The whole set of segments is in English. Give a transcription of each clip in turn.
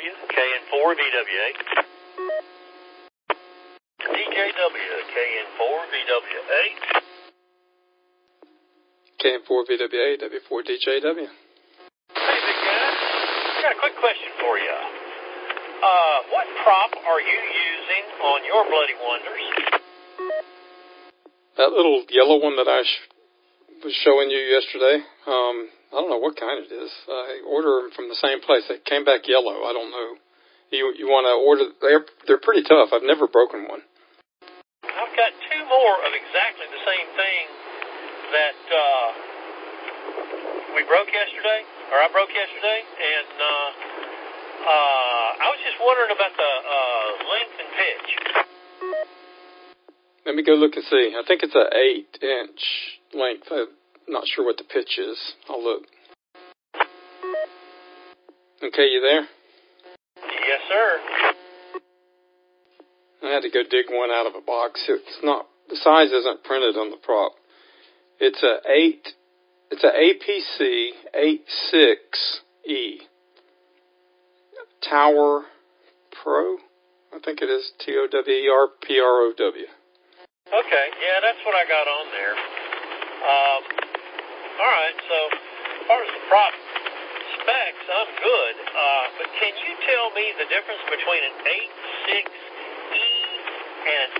KN4VW8. DJW, KN4VW8. KN4VW8, W4DJW. Hey, big guy. I got a quick question for you. What prop are you using on your Bloody Wonders? That little yellow one that I was showing you yesterday, I don't know what kind it is. I ordered them from the same place. They came back yellow. I don't know. You want to order? They're pretty tough. I've never broken one. I've got two more of exactly the same thing that we broke yesterday, or I broke yesterday, and I was just wondering about the length and pitch. Let me go look and see. I think it's an 8-inch length. I'm not sure what the pitch is. I'll look. Okay, you there? Yes, sir. I had to go dig one out of a box. It's not, the size isn't printed on the prop. It's a APC 86E Tower Pro. I think it is TOWERPROW. Okay, yeah, that's what I got on there. All right, so as far as the prop specs, I'm good. But can you tell me the difference between an 86E and an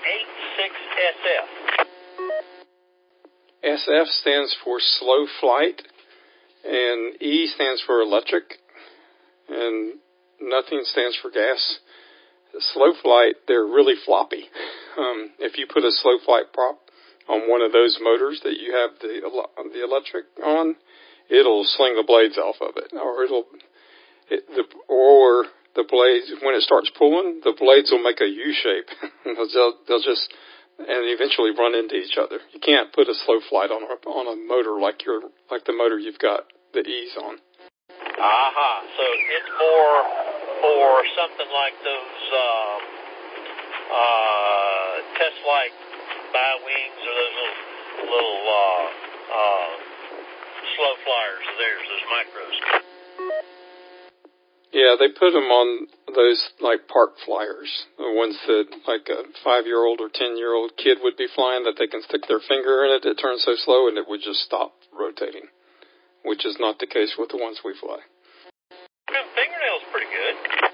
86SF? SF stands for slow flight, and E stands for electric, and nothing stands for gas. The slow flight, they're really floppy. If you put a slow flight prop on one of those motors that you have the electric on, it'll sling the blades off of it, or the blades, when it starts pulling, the blades will make a U shape. they'll just and eventually run into each other. You can't put a slow flight on a motor like the motor you've got the E's on. Aha, so it's more for something like those test-like bi-wings or those little slow flyers of theirs, those micros. Yeah, they put them on those like park flyers, the ones that like a 5-year-old or 10-year-old kid would be flying, that they can stick their finger in it. It turns so slow and it would just stop rotating, which is not the case with the ones we fly. Them fingernails pretty good.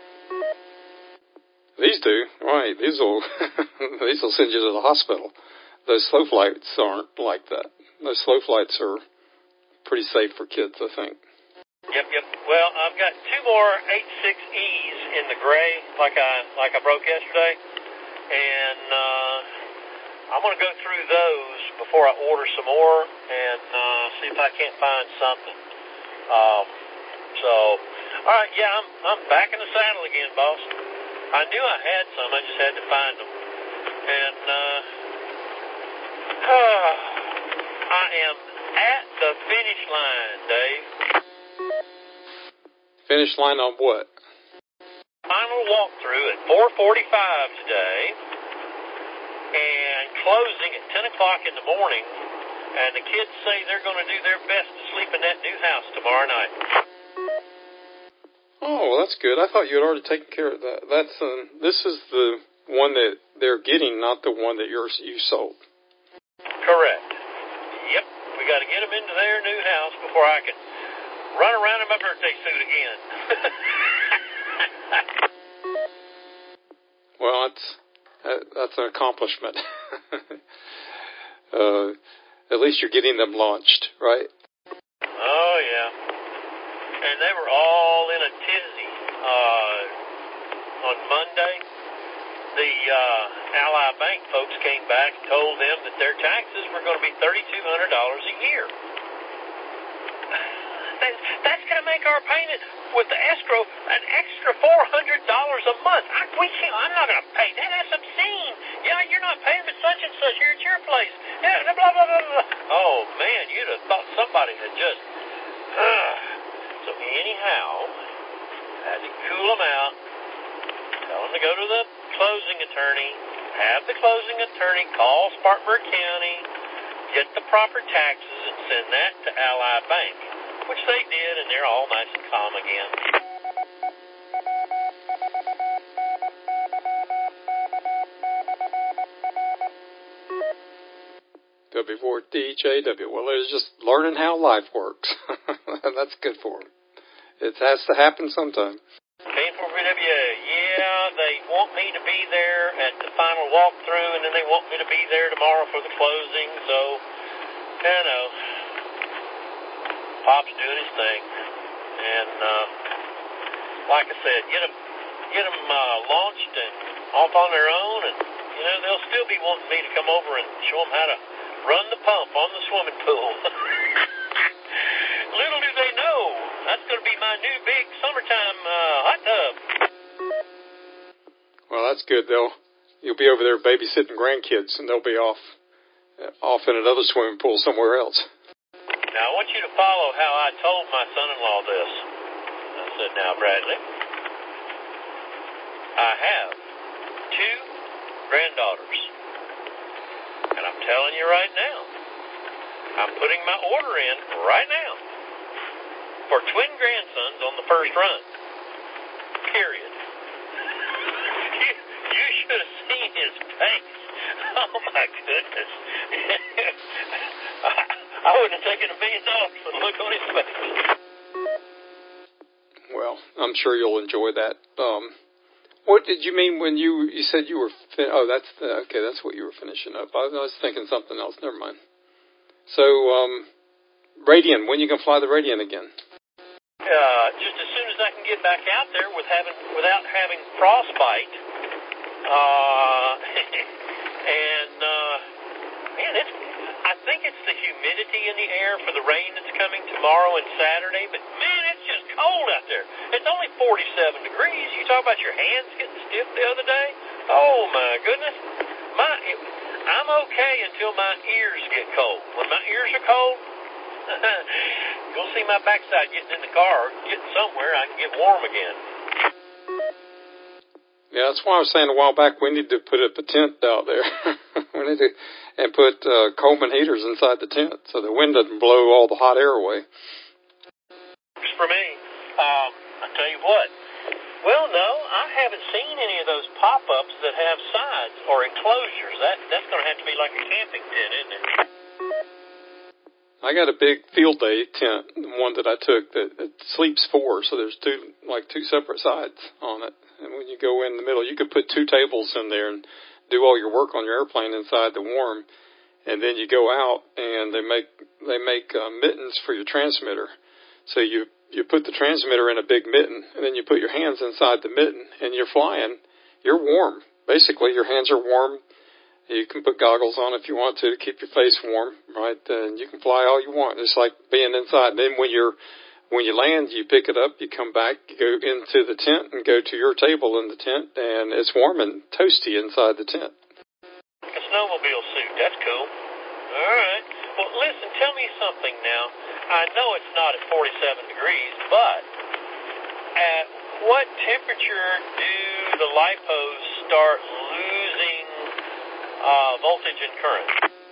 These do, right? These will send you to the hospital. Those slow flights aren't like that. Those slow flights are pretty safe for kids, I think. Yep. Well, I've got two more 86Es in the gray, like I broke yesterday, and I'm going to go through those before I order some more and see if I can't find something. All right, yeah, I'm back in the saddle again, boss. I knew I had some, I just had to find them, and I am at the finish line, Dave. Finish line on what? Final walkthrough at 4:45 today, and closing at 10 o'clock in the morning, and the kids say they're going to do their best to sleep in that new house tomorrow night. Oh, well, that's good. I thought you had already taken care of that. This is the one that they're getting, not the one that you sold. Correct. Yep, we got to get them into their new house before I can run around in my birthday suit again. Well, that's an accomplishment. At least you're getting them launched, right? Oh, yeah. And they were all in a tizzy. On Monday, the Ally Bank folks came back and told them that their taxes were going to be $3,200 a year. That's going to make our payment with the escrow an extra $400 a month. I'm not going to pay that. That's obscene. Yeah, you're not paying but such and such. You're at your place. Yeah, blah, blah, blah, blah. Oh, man, you'd have thought somebody had just... So anyhow, I had to cool them out, tell them to go to the closing attorney, have the closing attorney call Spartanburg County, get the proper taxes, and send that to Ally Bank, which they did, and they're all nice and calm again. W4DHAW. Well, it's just learning how life works. That's good for them. It has to happen sometime. K4VWA, yeah, they want me to be there at the final walkthrough, and then they want me to be there tomorrow for the closing, so, you know, Pop's doing his thing. And, like I said, get them launched and off on their own, and, you know, they'll still be wanting me to come over and show them how to run the pump on the swimming pool. Little do they know, that's going to be my new big summertime hot tub. Well, that's good. You'll be over there babysitting grandkids, and they'll be off in another swimming pool somewhere else. Now, I want you to follow how I told my son-in-law this. I said, now, Bradley, I have 2 granddaughters, and I'm telling you right now, I'm putting my order in right now for twin grandsons on the first run. Period. You should have seen his face. Oh, my goodness. I wouldn't have taken $1 million for the look on his face. Well, I'm sure you'll enjoy that. What did you mean when you said you were that's what you were finishing up. I was thinking something else. Never mind. So, Radian, when you can fly the Radian again? Just as soon as I can get back out there without having frostbite. I think it's the humidity in the air for the rain that's coming tomorrow and Saturday, but man, it's just cold out there. It's only 47 degrees. You talk about your hands getting stiff the other day. Oh my goodness. I'm okay until my ears get cold. When my ears are cold, you'll see my backside getting in the car or getting somewhere I can get warm again. Yeah, that's why I was saying a while back we need to put up a tent out there. We need to put Coleman heaters inside the tent so the wind doesn't blow all the hot air away. Works for me. I'll tell you what. Well, no, I haven't seen any of those pop-ups that have sides or enclosures. That's going to have to be like a camping tent, isn't it? I got a big field day tent, one that I took that it sleeps 4, so there's 2 separate sides on it. And when you go in the middle, you could put 2 tables in there and do all your work on your airplane inside the warm. And then you go out and they make mittens for your transmitter. So you put the transmitter in a big mitten, and then you put your hands inside the mitten, and you're flying. You're warm. Basically, your hands are warm. You can put goggles on if you want to keep your face warm, right? And you can fly all you want. It's like being inside. And then when you land, you pick it up, you come back, you go into the tent and go to your table in the tent, and it's warm and toasty inside the tent. A snowmobile suit. That's cool. All right. Well, listen, tell me something now. I know it's not at 47 degrees, but at what temperature do the LiPos start losing voltage and current?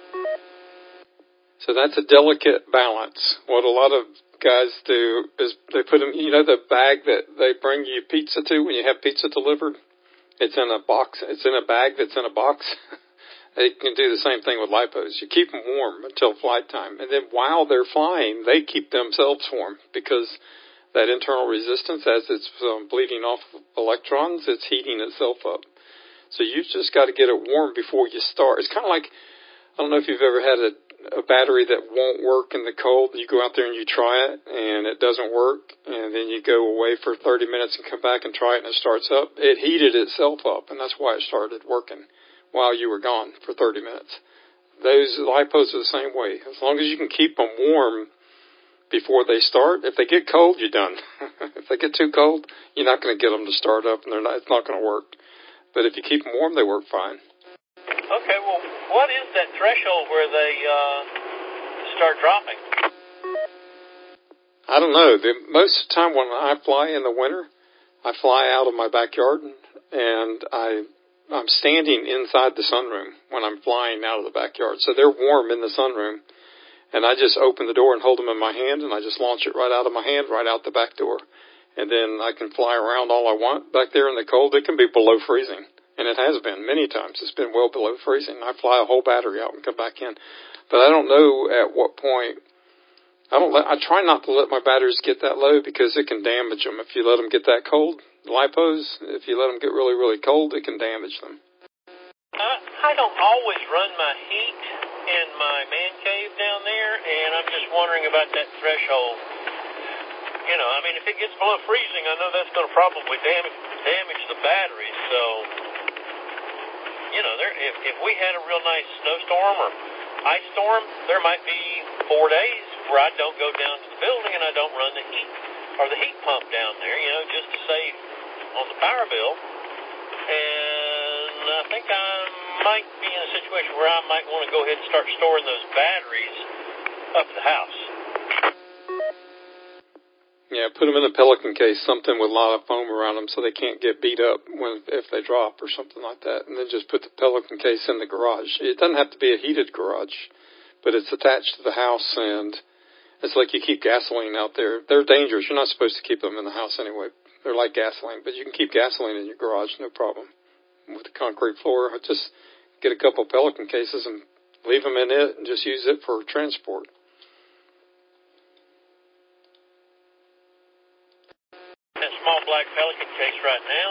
So that's a delicate balance. What a lot of guys do is they put them, the bag that they bring you pizza to when you have pizza delivered? It's in a box. It's in a bag that's in a box. They can do the same thing with LiPos. You keep them warm until flight time. And then while they're flying, they keep themselves warm because that internal resistance, as it's bleeding off electrons, it's heating itself up. So you just got to get it warm before you start. It's kind of like, I don't know if you've ever had a battery that won't work in the cold. You go out there and you try it, and it doesn't work, and then you go away for 30 minutes and come back and try it, and it starts up. It heated itself up, and that's why it started working while you were gone for 30 minutes. Those LiPos are the same way. As long as you can keep them warm before they start, if they get cold, you're done. If they get too cold, you're not going to get them to start up, and it's not going to work. But if you keep them warm, they work fine. Okay, well, what is that threshold where they start dropping? I don't know. Most of the time when I fly in the winter, I fly out of my backyard, and I'm standing inside the sunroom when I'm flying out of the backyard. So they're warm in the sunroom, and I just open the door and hold them in my hand, and I just launch it right out of my hand, right out the back door. And then I can fly around all I want back there in the cold. It can be below freezing, and it has been many times. It's been well below freezing. I fly a whole battery out and come back in. But I don't know at what point. I try not to let my batteries get that low because it can damage them. If you let them get that cold, lipos, if you let them get really, really cold, it can damage them. I don't always run my heat in my man cave down there, and I'm just wondering about that threshold. You know, I mean, if it gets below freezing, I know that's going to probably damage the batteries. So, you know, if we had a real nice snowstorm or ice storm, there might be 4 days where I don't go down to the building and I don't run the heat or the heat pump down there, you know, just to save on the power bill. And I think I might be in a situation where I might want to go ahead and start storing those batteries up at the house. Yeah, put them in a Pelican case, something with a lot of foam around them so they can't get beat up if they drop or something like that. And then just put the Pelican case in the garage. It doesn't have to be a heated garage, but it's attached to the house, and it's like you keep gasoline out there. They're dangerous. You're not supposed to keep them in the house anyway. They're like gasoline, but you can keep gasoline in your garage, no problem. With the concrete floor, just get a couple Pelican cases and leave them in it and just use it for transport. That small black Pelican case right now,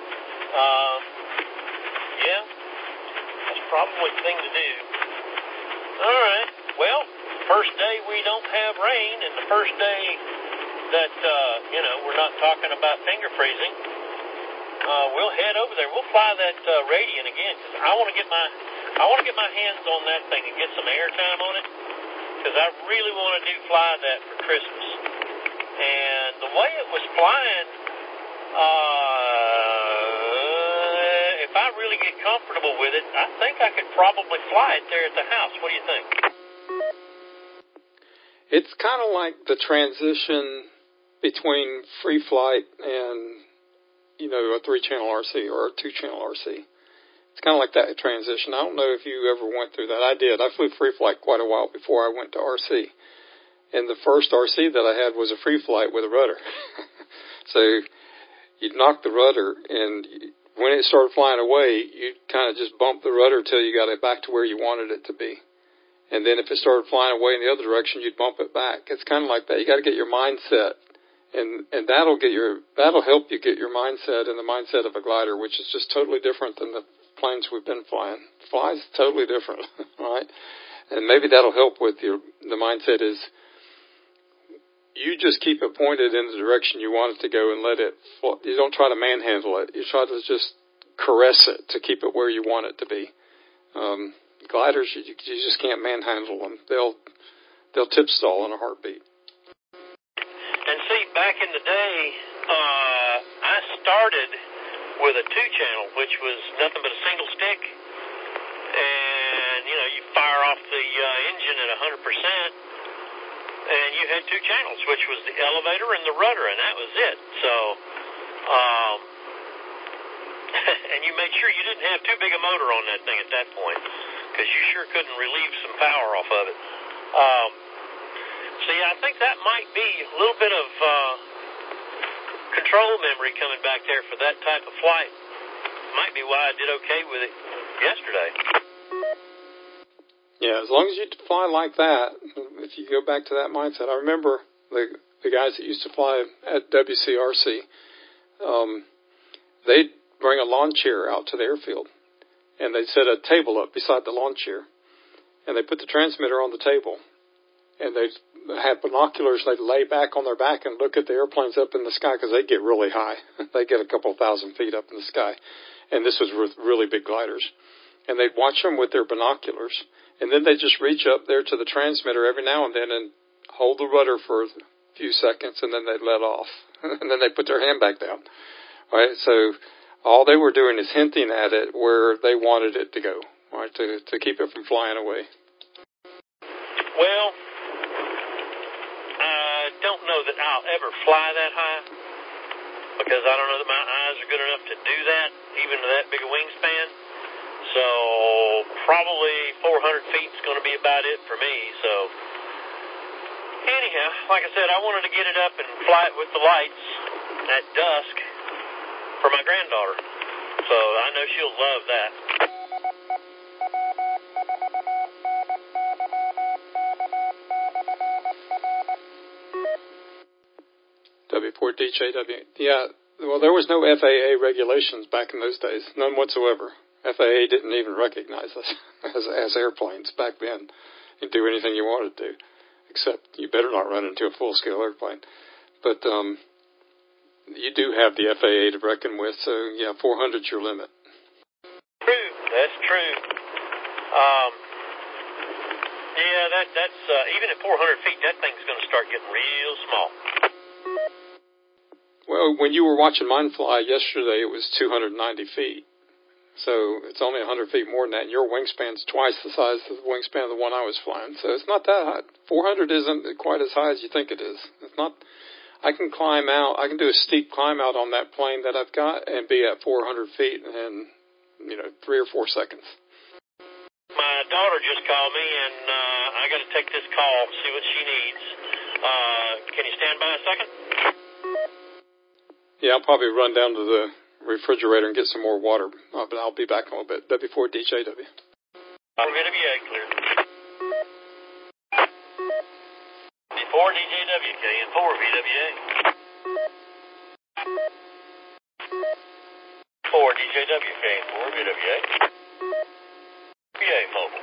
yeah, that's probably the thing to do. All right, well, first day we don't have rain, and the first day that, you know, we're not talking about finger freezing, we'll head over there. We'll fly that Radiant again, because I want to get my hands on that thing and get some airtime on it, because I really want to fly that for Christmas. And the way it was flying, if I really get comfortable with it, I think I could probably fly it there at the house. What do you think? It's kind of like the transition between free flight and, you know, a 3-channel RC or a 2-channel RC. It's kind of like that transition. I don't know if you ever went through that. I did. I flew free flight quite a while before I went to RC. And the first RC that I had was a free flight with a rudder. So you'd knock the rudder, and when it started flying away, you'd kind of just bump the rudder till you got it back to where you wanted it to be. And then if it started flying away in the other direction, you'd bump it back. It's kind of like that. You got to get your mindset, and that'll help you get your mindset and the mindset of a glider, which is just totally different than the planes we've been flying. Flies totally different, right? And maybe that'll help with the mindset is you just keep it pointed in the direction you want it to go and let it fly. You don't try to manhandle it. You try to just caress it to keep it where you want it to be. Gliders, you just can't manhandle them. They'll tip stall in a heartbeat. And see, back in the day, I started with a 2-channel, which was nothing but a single stick. And, you know, you fire off the engine at 100%. And you had 2 channels, which was the elevator and the rudder, and that was it. So, and you made sure you didn't have too big a motor on that thing at that point, because you sure couldn't relieve some power off of it. See, I think that might be a little bit of control memory coming back there for that type of flight. Might be why I did okay with it yesterday. Yeah, as long as you fly like that, if you go back to that mindset. I remember the guys that used to fly at WCRC, they'd bring a lawn chair out to the airfield, and they'd set a table up beside the lawn chair, and they put the transmitter on the table, and they'd have binoculars. They'd lay back on their back and look at the airplanes up in the sky, because they get really high. They get a couple thousand feet up in the sky, and this was with really big gliders. And they'd watch them with their binoculars. And then they just reach up there to the transmitter every now and then and hold the rudder for a few seconds, and then they'd let off. And then they put their hand back down. Right? So all they were doing is hinting at it where they wanted it to go, right, to keep it from flying away. Well, I don't know that I'll ever fly that high, because I don't know that my eyes are good enough to do that, even to that big a wingspan. So probably 400 feet is going to be about it for me. So anyhow, like I said, I wanted to get it up and fly it with the lights at dusk for my granddaughter. So I know she'll love that. W4DJW. Yeah, well, there was no FAA regulations back in those days, none whatsoever. FAA didn't even recognize us as airplanes back then. You can do anything you wanted to do, except you better not run into a full-scale airplane. But you do have the FAA to reckon with, so yeah, 400's your limit. True, that's true. Yeah, that's even at 400 feet, that thing's going to start getting real small. Well, when you were watching mine fly yesterday, it was 290 feet. So it's only 100 feet more than that, and your wingspan's twice the size of the wingspan of the one I was flying. So it's not that high. 400 isn't quite as high as you think it is. It's not. I can climb out. I can do a steep climb out on that plane that I've got and be at 400 feet in, 3 or 4 seconds. My daughter just called me, and I got to take this call, see what she needs. Can you stand by a second? Yeah, I'll probably run down to the refrigerator and get some more water, but I'll be back in a little bit. W4DJW. WVWA clear. W4DJW, KN4 VWA. 4DJW, KN4 VWA. VA mobile.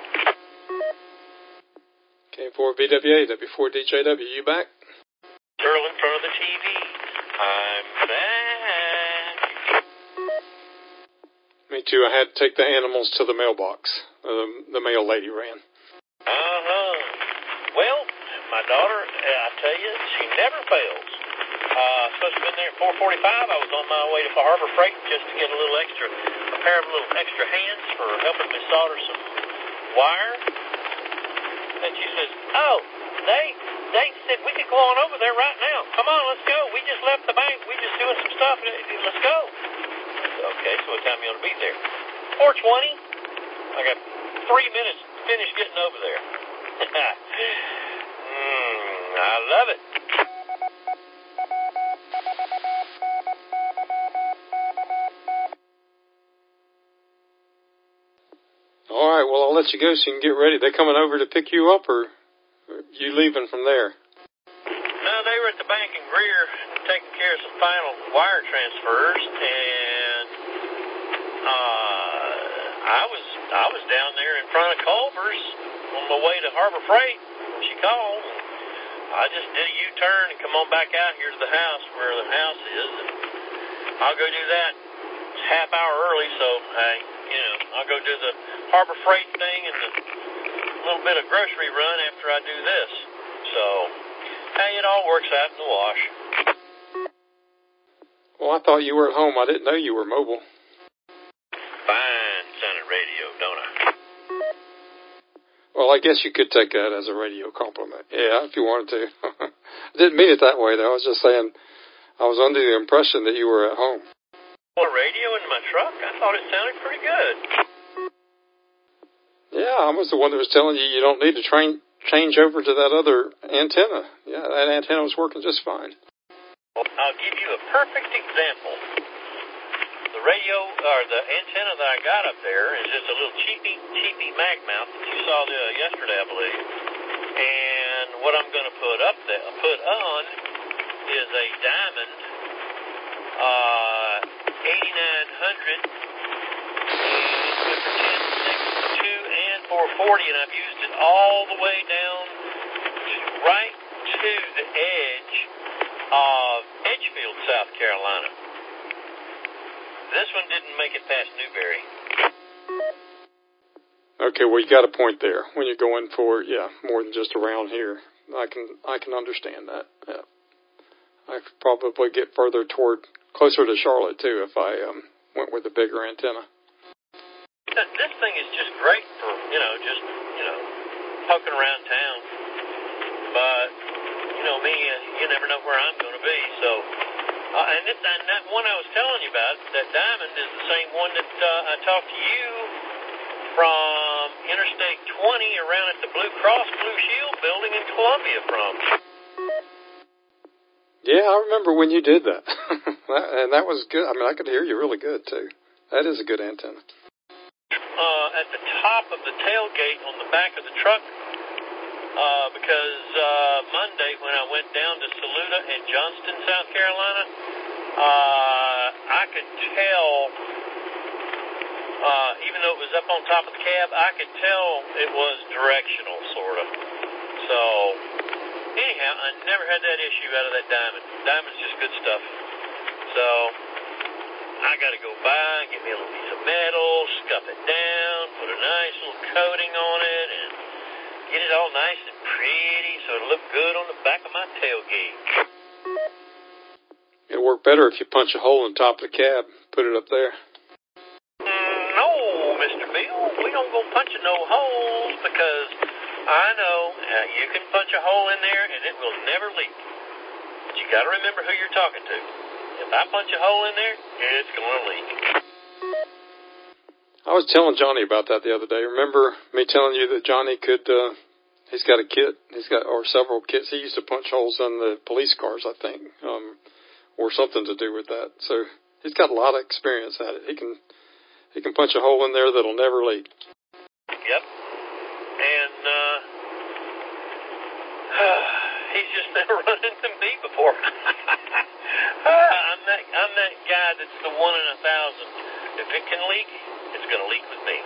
KN4 VWA, W4DJW, you back? Turtle in front of the TV. I'm back. Me too. I had to take the animals to the mailbox. The mail lady ran. Well, my daughter, I tell you, she never fails. Supposed to have been there at 4:45. I was on my way to Harbor Freight just to get a pair of little extra hands for helping me solder some wire. And she says, "Oh, they said we could go on over there right now. Come on, let's go. We just left the bank. We just doing some stuff. Let's go." Okay, so what time you want to be there? 4:20. I got 3 minutes to finish getting over there. I love it. All right, well, I'll let you go so you can get ready. They coming over to pick you up, or you leaving from there? No, they were at the bank in Greer taking care of some final wire transfers, and I was down there in front of Culver's on my way to Harbor Freight when she called. I just did a U-turn and come on back out here to the house where the house is, and I'll go do that half hour early, so hey, I'll go do the Harbor Freight thing and a little bit of grocery run after I do this. So, hey, it all works out in the wash. Well, I thought you were at home. I didn't know you were mobile. Fine sounding radio, don't I? Well, I guess you could take that as a radio compliment. Yeah, if you wanted to. I didn't mean it that way, though. I was just saying I was under the impression that you were at home. A radio in my truck? I thought it sounded pretty good. Yeah, I was the one that was telling you don't need to change over to that other antenna. Yeah, that antenna was working just fine. Well, I'll give you a perfect example. The radio, or the antenna that I got up there is just a little cheapy mag mount that you saw yesterday, I believe. And what I'm going to put on is a Diamond 8900 and 440, and I've used it all the way down right to the edge of Edgefield, South Carolina. This one didn't make it past Newberry. Okay, well, you got a point there. When you're going for, more than just around here, I can understand that. Yeah. I could probably get closer to Charlotte, too, if I went with a bigger antenna. This thing is just great for, poking around town. But, me, you never know where I'm going to be. So, and that one I was telling you about, that Diamond, is the same one that I talked to you from Interstate 20 around at the Blue Cross Blue Shield building in Columbia from. Yeah, I remember when you did that. And that was good. I mean, I could hear you really good, too. That is a good antenna. At the top of the tailgate on the back of the truck, because Monday when I went down to Saluda and Johnston, South Carolina, I could tell, even though it was up on top of the cab, I could tell it was directional, sort of. So, anyhow, I never had that issue out of that Diamond. Diamond's just good stuff. So, I got to go by and get me a little piece of metal, scuff it down, put a nice little coating on it, and get it all nice and pretty so it'll look good on the back of my tailgate. It'll work better if you punch a hole in the top of the cab, put it up there. No, Mr. Bill, we don't go punching no holes because I know you can punch a hole in there and it will never leak. But you got to remember who you're talking to. If I punch a hole in there, it's going to leak. I was telling Johnny about that the other day. Remember me telling you that Johnny could, he's got a kit, or several kits. He used to punch holes in the police cars, I think, or something to do with that. So he's got a lot of experience at it. He can punch a hole in there that'll never leak. Yep. And, he's just never run into me before. I'm that guy that's the 1 in 1,000. If it can leak, it's going to leak with me.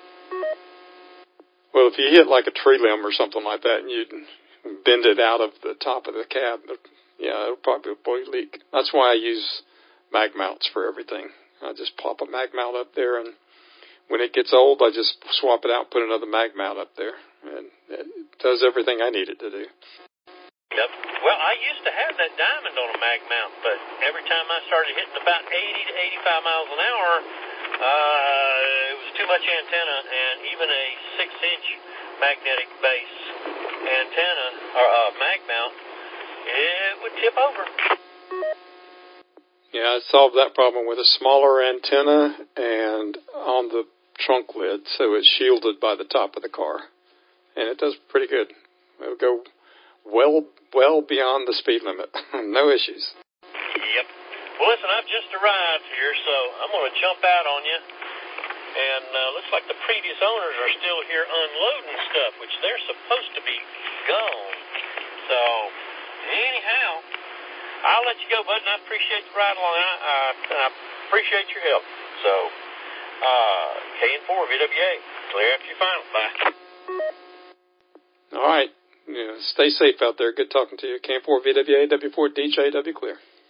Well, if you hit like a tree limb or something like that and you bend it out of the top of the cab, yeah, it'll probably leak. That's why I use mag mounts for everything. I just pop a mag mount up there, and when it gets old, I just swap it out and put another mag mount up there. And it does everything I need it to do. Yep. Well, I used to have that Diamond on a mag mount, but every time I started hitting about 80 to 85 miles an hour, it was too much antenna, and even a 6-inch magnetic base antenna, or mag mount, it would tip over. Yeah, I solved that problem with a smaller antenna and on the trunk lid, so it's shielded by the top of the car. And it does pretty good. It'll go well beyond the speed limit. No issues. Yep. Well, listen, I've just arrived here, so I'm going to jump out on you. And looks like the previous owners are still here unloading stuff, which they're supposed to be gone. So, anyhow, I'll let you go, bud, and I appreciate the ride along. I appreciate your help. So, KN4 VWA, clear after your final. Bye. All right. Yeah, stay safe out there. Good talking to you. KN4 VWA, W4 DJ, W clear.